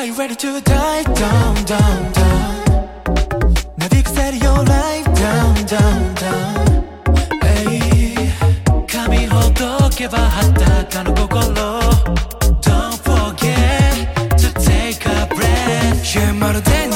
Are you ready to die down, down, down? 나 빅살이 your life down, down, down. Hey, 감히 어떻게 봐 하다가는 그걸로. Don't forget to take a breath. 쉴 말은 된